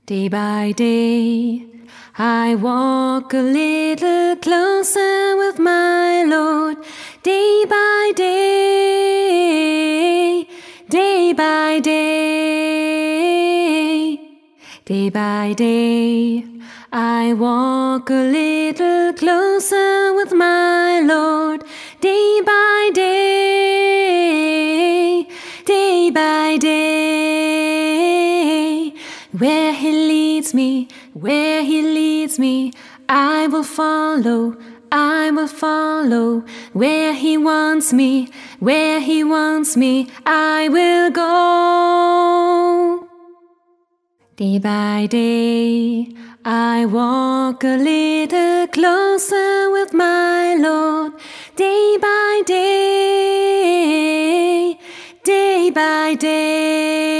Day by day, I walk a little closer with my Lord. Day by day, day by day, day by day, I walk a little closer with my Lord. Day by day, day by day, where He leads me, where He leads me, I will follow, I will follow. Where He wants me, where He wants me, I will go. Day by day, I walk a little closer with my Lord. Day by day, day by day.